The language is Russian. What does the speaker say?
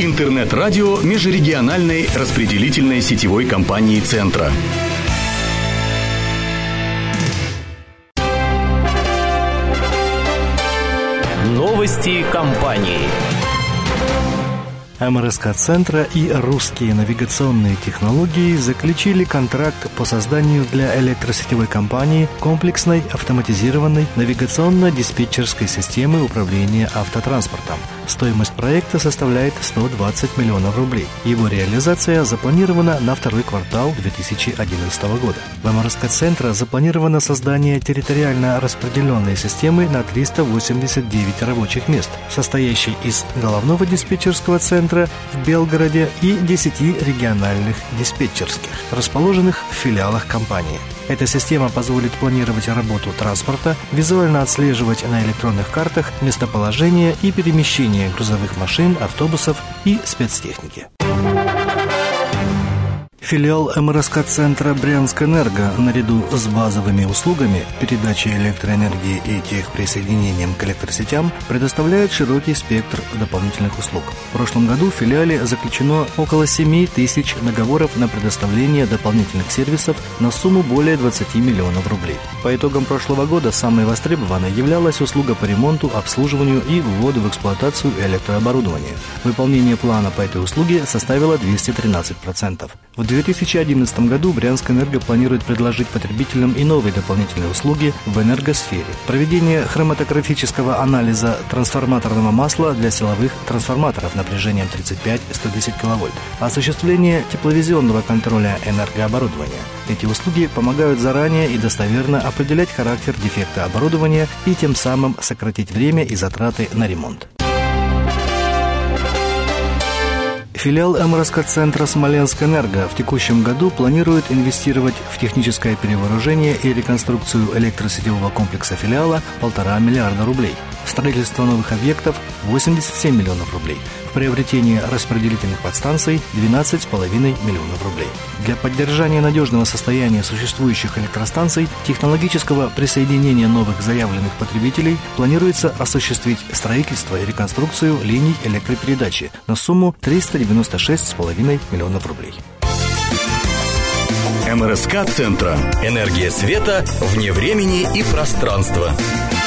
Интернет-радио межрегиональной распределительной сетевой компании «Центра». Новости компании. МРСК «Центра» и «Русские навигационные технологии» заключили контракт по созданию для электросетевой компании комплексной автоматизированной навигационно-диспетчерской системы управления автотранспортом. Стоимость проекта составляет 120 миллионов рублей. Его реализация запланирована на второй квартал 2011 года. В МРСК «Центра» запланировано создание территориально распределенной системы на 389 рабочих мест, состоящей из головного диспетчерского центра в Белгороде и 10 региональных диспетчерских, расположенных в филиалах компании. Эта система позволит планировать работу транспорта, визуально отслеживать на электронных картах местоположение и перемещение грузовых машин, автобусов и спецтехники. Филиал МРСК «Центра» Брянскэнерго наряду с базовыми услугами передачи электроэнергии и техприсоединением к электросетям предоставляет широкий спектр дополнительных услуг. В прошлом году в филиале заключено около 7 тысяч договоров на предоставление дополнительных сервисов на сумму более 20 миллионов рублей. По итогам прошлого года самой востребованной являлась услуга по ремонту, обслуживанию и вводу в эксплуатацию электрооборудования. Выполнение плана по этой услуге составило 213%. В 2011 году Брянскэнерго планирует предложить потребителям и новые дополнительные услуги в энергосфере. Проведение хроматографического анализа трансформаторного масла для силовых трансформаторов напряжением 35-110 кВт, осуществление тепловизионного контроля энергооборудования. Эти услуги помогают заранее и достоверно определять характер дефекта оборудования и тем самым сократить время и затраты на ремонт. Филиал МРСК «Центра» Смоленскэнерго в текущем году планирует инвестировать в техническое перевооружение и реконструкцию электросетевого комплекса филиала 1,5 миллиарда рублей, в строительство новых объектов 87 миллионов рублей, в приобретение распределительных подстанций 12,5 миллионов рублей. Для поддержания надежного состояния существующих электростанций, технологического присоединения новых заявленных потребителей планируется осуществить строительство и реконструкцию линий электропередачи на сумму 396,5 миллионов рублей. МРСК «Центра». Энергия света вне времени и пространства.